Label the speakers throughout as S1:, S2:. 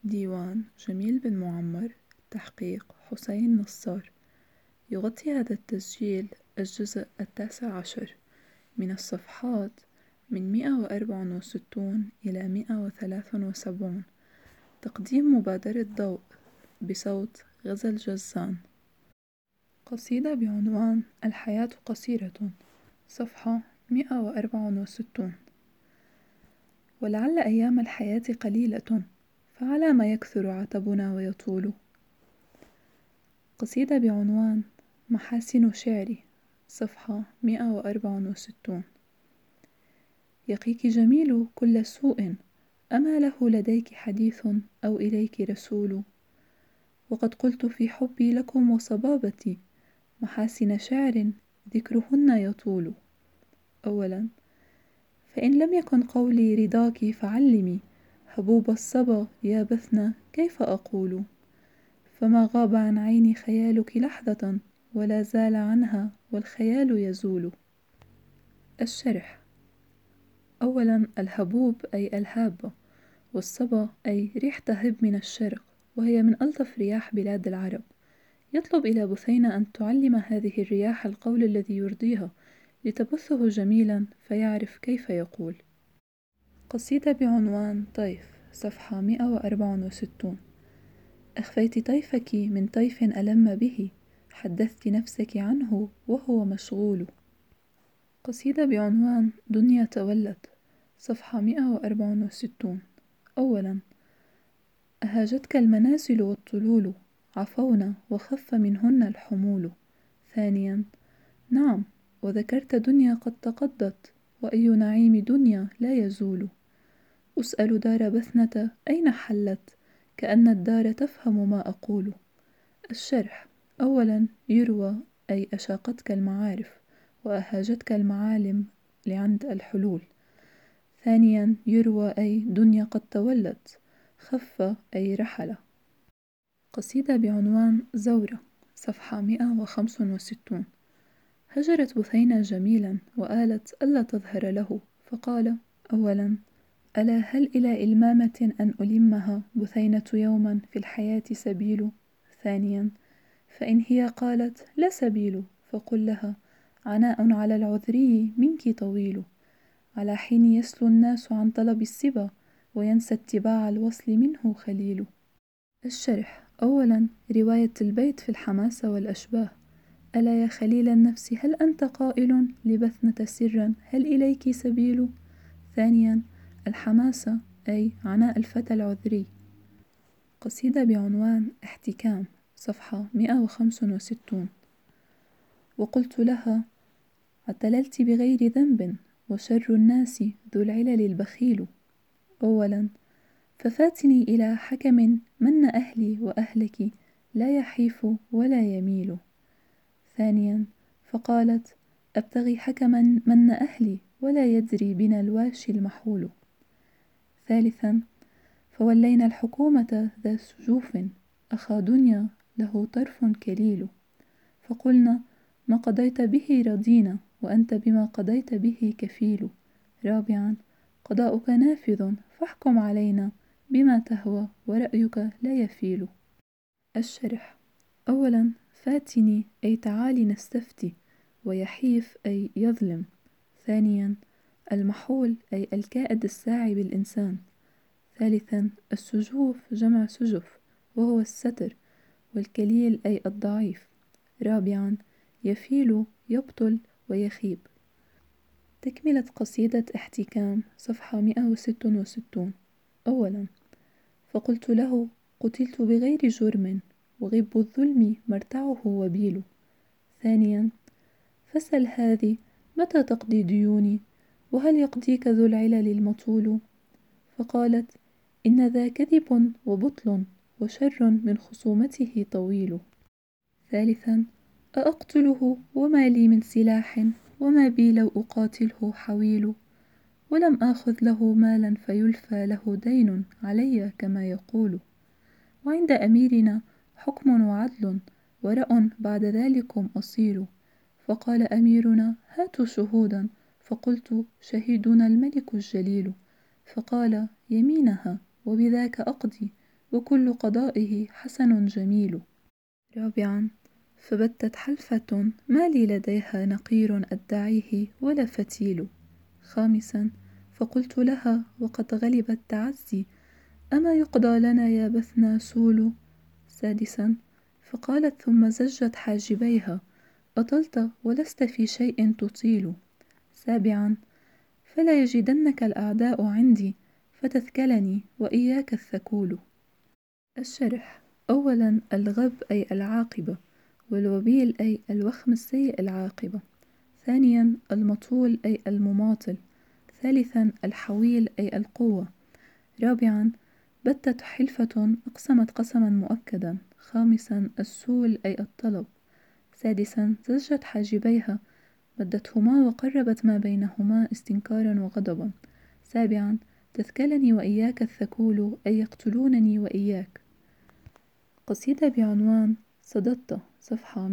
S1: ديوان جميل بن معمر. تحقيق حسين نصار. يغطي هذا التسجيل الجزء 19 من الصفحات من 164 إلى 173. تقديم مبادرة ضوء بصوت غزل جزان. قصيدة بعنوان الحياة قصيرة، صفحة 164. ولعل أيام الحياة قليلة، فعلى ما يكثر عتبنا ويطول. قصيدة بعنوان محاسن شعري، صفحة 164. يقيك جميل كل سوء، أما له لديك حديث أو إليك رسول؟ وقد قلت في حبي لكم وصبابتي محاسن شعر ذكرهن يطول. أولا، فإن لم يكن قولي رضاك فعلمي هبوب الصبا يا بثنى كيف أقول؟ فما غاب عن عيني خيالك لحظة، ولا زال عنها والخيال يزول. الشرح. أولا، الهبوب أي الهابة، والصبا أي ريح تهب من الشرق، وهي من ألطف رياح بلاد العرب. يطلب إلى بثينة أن تعلم هذه الرياح القول الذي يرضيها، لتبثه جميلا فيعرف كيف يقول. قصيدة بعنوان طيف، صفحة 164. أخفيت طيفك من طيف ألم به، حدثت نفسك عنه وهو مشغول. قصيدة بعنوان دنيا تولت، صفحة 164. أولا، أهاجتك المنازل والطلول، عفونا وخف منهن الحمول. ثانيا، نعم، وذكرت دنيا قد تقضت، وأي نعيم دنيا لا يزول. أسأل دار بثنة أين حلت، كأن الدار تفهم ما أقول. الشرح. أولا، يروى أي أشاقتك المعارف، وأهاجتك المعالم لعند الحلول. ثانيا، يروى أي دنيا قد تولت، خف أي رحل. قصيدة بعنوان زورة، صفحة 165. هجرت بثينة جميلا وآلت ألا تظهر له، فقال: أولا، ألا هل إلى إلمامة أن ألمها بثينة يوما في الحياة سبيل؟ ثانيا، فإن هي قالت لا سبيل، فقل لها: عناء على العذري منك طويل، على حين يسلو الناس عن طلب السبا، وينسى اتباع الوصل منه خليل. الشرح. أولا، رواية البيت في الحماسة والأشباه. ألا يا خليل النفس هل أنت قائل لبثنة سرا هل إليك سبيل؟ ثانيا، الحماسة أي عناء الفتى العذري. قصيدة بعنوان احتكام، صفحة 165. وقلت لها: اعتللت بغير ذنب، وشر الناس ذو العلل البخيل. أولا، ففاتني إلى حكم من أهلي وأهلك لا يحيف ولا يميل. ثانيا، فقالت: أبتغي حكما من أهلي ولا يدري بنا الواشي المحول. ثالثا، فولينا الحكومة ذا سجوف، أخا دنيا له طرف كليل، فقلنا: ما قضيت به رضينا، وأنت بما قضيت به كفيل. رابعا، قضاؤك نافذ، فاحكم علينا بما تهوى، ورأيك لا يفيل. الشرح. أولا، فاتني أي تعالي نستفتي، ويحيف أي يظلم. ثانيا، المحول أي الكائد الساعي بالإنسان. ثالثا، السجوف جمع سجف، وهو الستر، والكليل أي الضعيف. رابعا، يفيل يبطل ويخيب. تكملة قصيدة احتكام، صفحة 166. أولا، فقلت له: قتلت بغير جرم، وغب الظلم مرتعه وبيل. ثانيا، فسل هذه متى تقضي ديوني، وهل يقضيك ذو العلل المطول؟ فقالت: إن ذا كذب وبطل، وشر من خصومته طويل. ثالثا، أأقتله وما لي من سلاح، وما بي لو أقاتله حويل، ولم آخذ له مالا فيلفى له دين علي كما يقول، وعند أميرنا حكم وعدل، ورأ بعد ذلكم أصيل. فقال أميرنا: هاتوا شهودا. فقلت: شهيدنا الملك الجليل. فقال: يمينها، وبذاك أقضي، وكل قضائه حسن جميل. رابعا: فبتت حلفة ما لي لديها نقير أدعيه ولا فتيل. خامسا: فقلت لها وقد غلب التعزي: أما يقضى لنا يا بثنا سول. سادسا: فقالت ثم زجت حاجبيها: أطلت ولست في شيء تطيل. سابعا: فلا يجدنك الأعداء عندي فتثكلني وإياك الثكول. الشرح: أولا: الغب أي العاقبة، والوبيل أي الوخم السيء العاقبة. ثانيا: المطول أي المماطل. ثالثا: الحويل أي القوة. رابعا: بتت حلفة أقسمت قسما مؤكدا. خامسا: السول أي الطلب. سادسا: زجت حاجبيها، مدتهما وقربت ما بينهما استنكارا وغضبا. سابعا: تثكلني وإياك الثكول أي يقتلونني وإياك. قصيدة بعنوان صددت، صفحة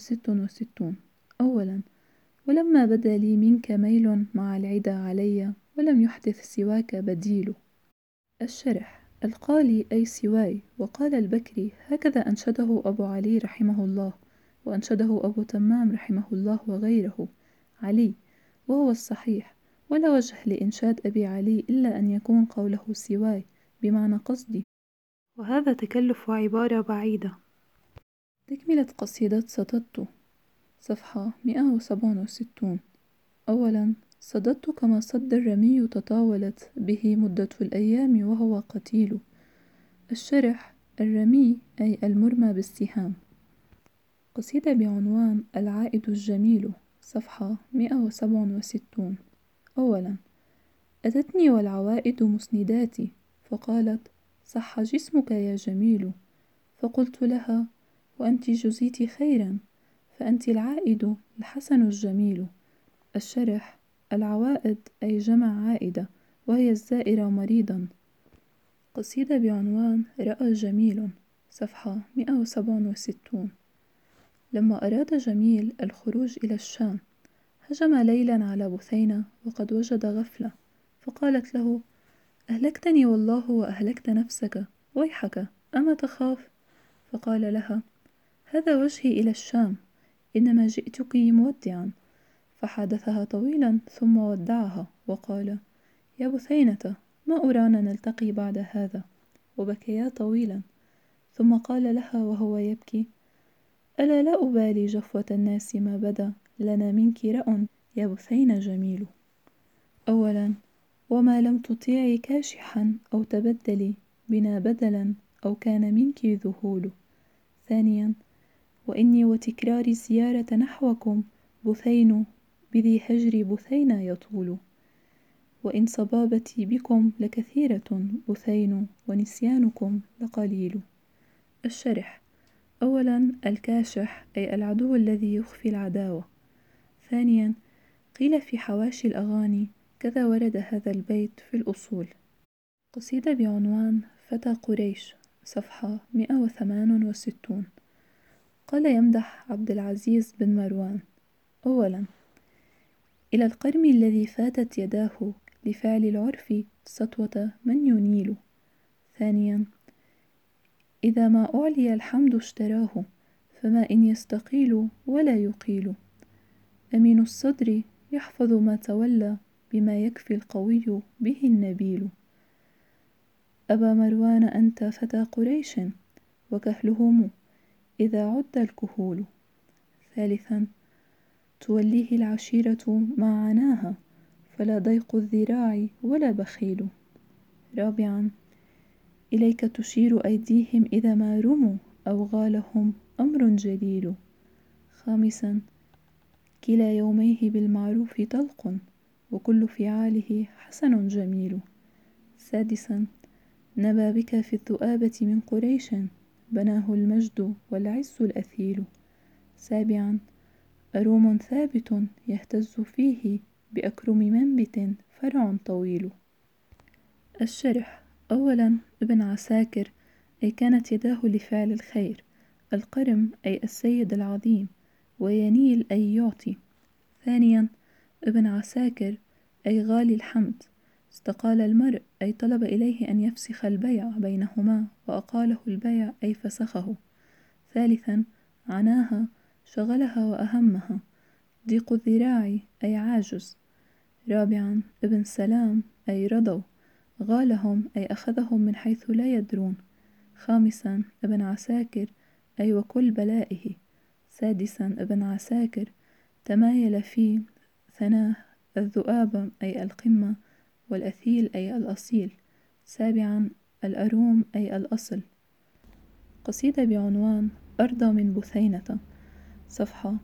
S1: 166. أولا: ولما بدا لي منك ميل مع العدا علي ولم يحدث سواك بديل. الشرح: القالي أي سواي، وقال البكري هكذا أنشده أبو علي رحمه الله، وأنشده أبو تمام رحمه الله وغيره علي، وهو الصحيح، ولا وجه لإنشاد أبي علي إلا أن يكون قوله سواي بمعنى قصدي، وهذا تكلف وعبارة بعيدة. تكملة قصيدة صددت، صفحة 167. أولا: صددت كما صد الرمي تطاولت به مدة الأيام وهو قتيل. الشرح: الرمي أي المرمى بالسهام. قصيدة بعنوان العائد الجميل، صفحة 167. أولا: أتتني والعوائد مسنداتي فقالت صح جسمك يا جميل. فقلت لها وأنت جزيت خيرا فأنت العائد الحسن الجميل. الشرح: العوائد أي جمع عائدة، وهي الزائرة مريضا. قصيدة بعنوان رأى جميل، صفحة 167. لما أراد جميل الخروج إلى الشام هجم ليلا على بثينة وقد وجد غفلة، فقالت له أهلكتني والله وأهلكت نفسك، ويحك أما تخاف؟ فقال لها هذا وجهي إلى الشام، إنما جئتك مودعا. فحادثها طويلا ثم ودعها وقال يا بثينة ما أرانا نلتقي بعد هذا، وبكيا طويلا. ثم قال لها وهو يبكي ألا لا أبالي جفوة الناس ما بدا لنا منك رأ يا بثين جميل. أولا: وما لم تطيعي كاشحا أو تبدلي بنا بدلا أو كان منك ذهول. ثانيا: وإني وتكرار الزيارة نحوكم بثين بذي هجر بثين يطول. وإن صبابتي بكم لكثيرة بثين ونسيانكم لقليل. الشرح: أولا: الكاشح أي العدو الذي يخفي العداوة. ثانيا: قيل في حواشي الأغاني كذا ورد هذا البيت في الأصول. قصيدة بعنوان فتى قريش، صفحة 168. قال يمدح عبد العزيز بن مروان: أولا: إلى القرم الذي فاتت يداه لفعل العرف سطوة من ينيل. ثانيا: إذا ما أعلي الحمد اشتراه فما إن يستقيل ولا يقيل. أمين الصدر يحفظ ما تولى بما يكفي القوي به النبيل. أبا مروان أنت فتى قريش وكهلهم إذا عد الكهول. ثالثا: توليه العشيرة ما عناها فلا ضيق الذراع ولا بخيل. رابعا: إليك تشير أيديهم إذا ما رموا أو غالهم أمر جليل. خامسا: كلا يوميه بالمعروف طلق وكل فعاله حسن جميل. سادسا: نبى بك في الذؤابة من قريش بناه المجد والعز الأثيل. سابعا: أروم ثابت يهتز فيه بأكرم منبت فرع طويل. الشرح: أولا: ابن عساكر أي كانت يداه لفعل الخير. القرم أي السيد العظيم، وينيل أي يعطي. ثانيا: ابن عساكر أي غالي الحمد، استقال المرء أي طلب إليه أن يفسخ البيع بينهما، وأقاله البيع أي فسخه. ثالثا عناها شغلها وأهمها، ضيق الذراع أي عاجز. رابعا ابن سلام أي رضوا، غالهم أي أخذهم من حيث لا يدرون. خامسا ابن عساكر أي وكل بلائه. سادسا ابن عساكر تمايل في ثناه، الذؤاب أي القمة، والأثيل أي الأصيل. سابعا الأروم أي الأصل. قصيدة بعنوان أرضى من بثينة، صفحة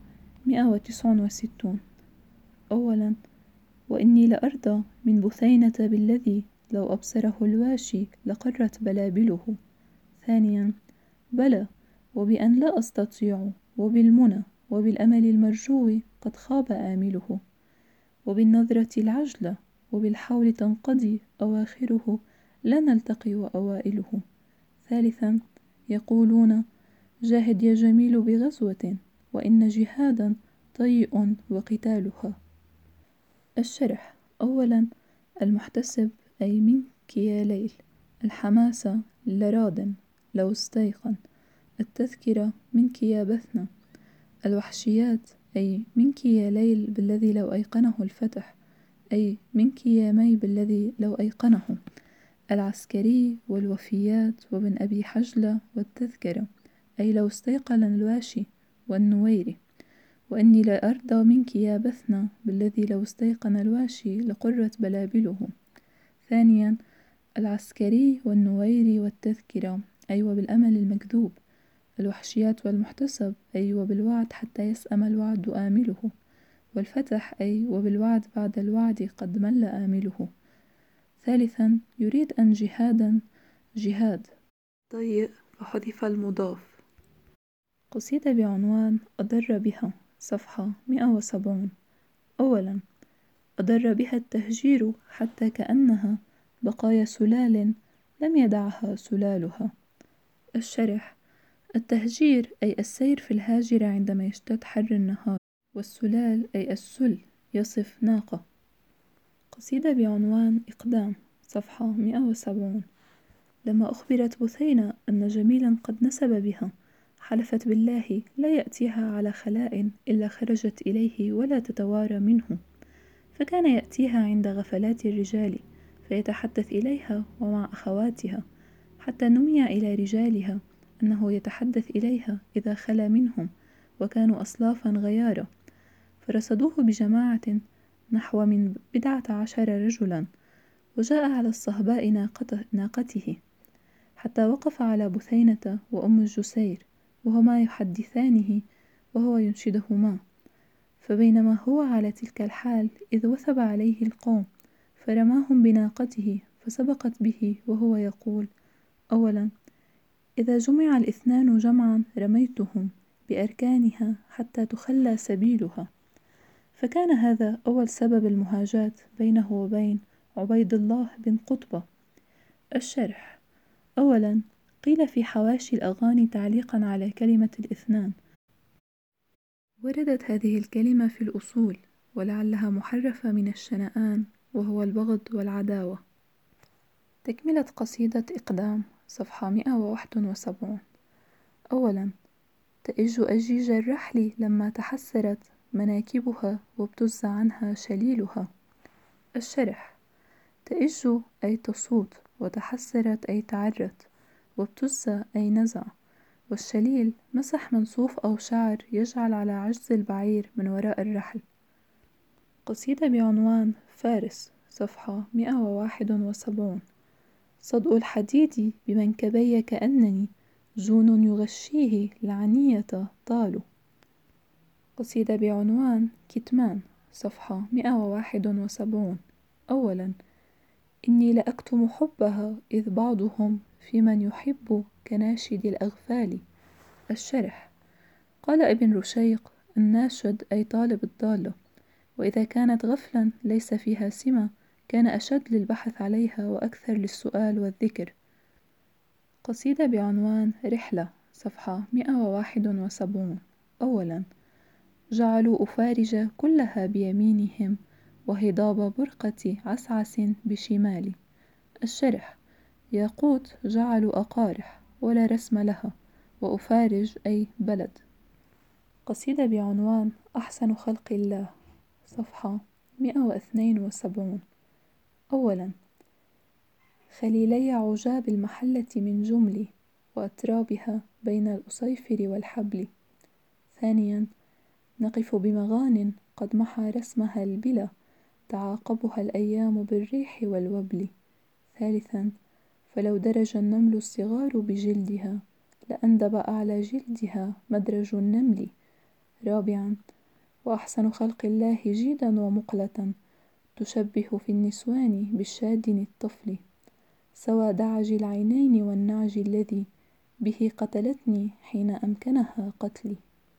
S1: 169. أولا: وإني لأرضى من بثينة بالذي لو أبصره الواشي لقرت بلابله. ثانيا: بلى، وبأن لا أستطيع، وبالمنى وبالأمل المرجو قد خاب آمله، وبالنظرة العجلة وبالحول تنقضي أواخره، لا نلتقي وأوائله. ثالثا: يقولون جاهد يا جميل بغزوة، وإن جهادا طيء وقتالها. الشرح: أولا: المحتسب أي منك يا ليل، الحماسة لراد لو استيقن، التذكرة منك يا بثنة، الوحشيات أي منك يا ليل بالذي لو أيقنه الفتح، أي منك يا مي بالذي لو أيقنه، العسكري والوفيات وابن أبي حجلة والتذكرة أي لو استيقن الواشي والنويري، وإني لا أرضى منك يا بثنة بالذي لو استيقن الواشي لقرت بلابله. ثانيا: العسكري والنويري والتذكرة أي وبالأمل المكذوب، الوحشيات والمحتسب أي وبالوعد حتى يسأم الوعد آمله، والفتح أي وبالوعد بعد الوعد قد مل آمله. ثالثا: يريد أن جهادا جهاد طيء فحذف المضاف. قصيدة بعنوان أضر بها، صفحة 170. أولا: أضر بها التهجير حتى كأنها بقايا سلال لم يدعها سلالها. الشرح: التهجير أي السير في الهاجرة عندما يشتد حر النهار، والسلال أي السل يصف ناقة. قصيدة بعنوان إقدام، صفحة 170. لما أخبرت بثينة أن جميلا قد نسب بها، حلفت بالله لا يأتيها على خلاء إلا خرجت إليه ولا تتوارى منه، فكان يأتيها عند غفلات الرجال فيتحدث إليها ومع أخواتها، حتى نمي إلى رجالها أنه يتحدث إليها إذا خلا منهم، وكانوا أصلافا غيارى، فرصدوه بجماعة نحو من 11 رجلا، وجاء على الصهباء ناقته، حتى وقف على بثينة وأم الجسير وهما يحدثانه وهو ينشدهما، فبينما هو على تلك الحال إذ وثب عليه القوم فرماهم بناقته فسبقت به وهو يقول: أولا: إذا جمع الاثنان جمعا رميتهم بأركانها حتى تخلى سبيلها. فكان هذا أول سبب المهاجاة بينه وبين عبيد الله بن قطبة. الشرح: أولا: قيل في حواشي الأغاني تعليقا على كلمة الاثنان، وردت هذه الكلمة في الأصول، ولعلها محرفة من الشنآن وهو البغض والعداوة. تكملة قصيدة إقدام، صفحة 171. أولا: تئج أجيج الرحل لما تحسرت مناكبها وابتز عنها شليلها. الشرح: تئج أي تصوت، وتحسرت أي تعرت، وابتز أي نزع، والشليل مسح من صوف أو شعر يجعل على عجز البعير من وراء الرحل. قصيدة بعنوان فارس، صفحة 171. صدء الحديد بمنكبي كأنني جون يغشيه العنية طال. قصيدة بعنوان كتمان، صفحة 171. أولا: إني لأكتم حبها إذ بعضهم في من يحب كناشد الأغفال. الشرح: قال ابن رشيق: الناشد أي طالب الضالة، وإذا كانت غفلا ليس فيها سمة كان أشد للبحث عليها وأكثر للسؤال والذكر. قصيدة بعنوان رحلة، صفحة 171. أولا: جعلوا أفارج كلها بيمينهم وهضاب برقة عسعس بشمالي. الشرح: ياقوت جعلوا أقارح ولا رسم لها، وأفارج أي بلد. قصيدة بعنوان أحسن خلق الله، صفحة 172. أولا: خليلي عجاب المحلة من جمل، وأترابها بين الأصيفر والحبل. ثانيا: نقف بمغان قد محى رسمها البلا، تعاقبها الأيام بالريح والوبل. ثالثا: فلو درج النمل الصغار بجلدها، لأندب أعلى جلدها مدرج النمل. رابعا: وأحسن خلق الله جيدا ومقلة، تشبه في النسوان بالشادن الطفل، سوى دعج العينين والنعج الذي به قتلتني حين أمكنها قتلي.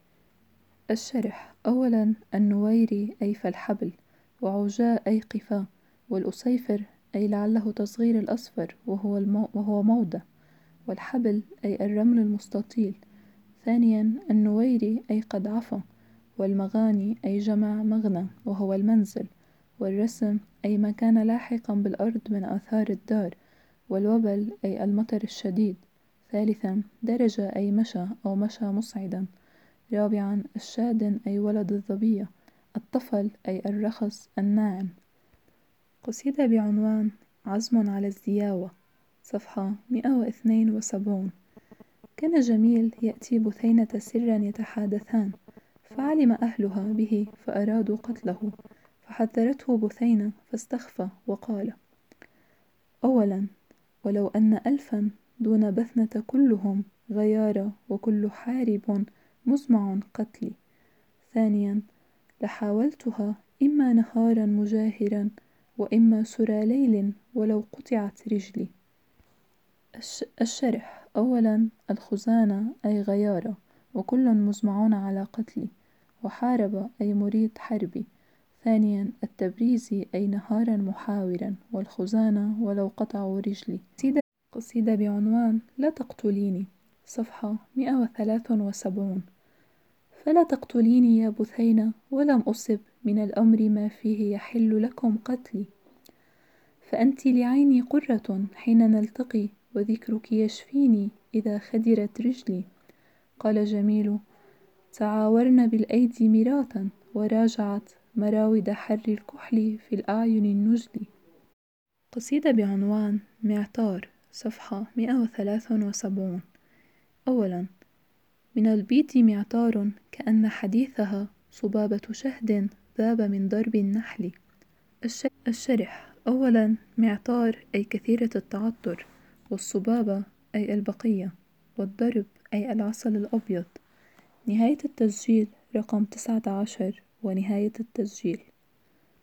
S1: الشرح: أولا: النويري أي فالحبل، وعجاء أي قفا، والأصيفر أي لعله تصغير الأصفر وهو موضع، والحبل أي الرمل المستطيل. ثانيا: النويري أي قد عفا، والمغاني أي جمع مغنى وهو المنزل، والرسم أي ما كان لاحقا بالأرض من آثار الدار، والوبل أي المطر الشديد. ثالثا: درج أي مشى أو مشى مصعدا. رابعا: الشادن أي ولد الظبية. الطفل أي الرخص الناعم. قصيدة بعنوان عزم على الزياوة، صفحة 172. كان جميل يأتي بثينة سرا يتحادثان، فعلم أهلها به فأرادوا قتله، فحذرته بثينة فاستخفى وقال: أولا: ولو أن ألفا دون بثنة كلهم غيارى، وكل حارب مزمع قتلي. ثانيا: لحاولتها إما نهارا مجاهرا، وإما سرى ليل ولو قطعت رجلي. الشرح: أولا: الخزانة أي غيارة، وكل مزمعون على قتلي، وحارب أي مريد حربي. ثانيا: التبريزي أي نهارا محاورا، والخزانة ولو قطعوا رجلي. قصيدة بعنوان لا تقتليني، صفحة 173. فلا تقتليني يا بثينة، ولم أصب من الأمر ما فيه يحل لكم قتلي، فأنت لعيني قرة حين نلتقي، وذكرك يشفيني إذا خدرت رجلي. قال جميل: تعاورن بالأيدي مراتا، وراجعت مراود حر الكحل في الأعين النجل. قصيدة بعنوان معطار، صفحة 173. أولا: من البيت معطار كأن حديثها صبابة شهد ذاب من ضرب النحل. الشرح: أولا: معطار أي كثيرة التعطر، والصبابة أي البقية، والضرب أي العسل الأبيض. نهاية التسجيل رقم 19 ونهاية التسجيل.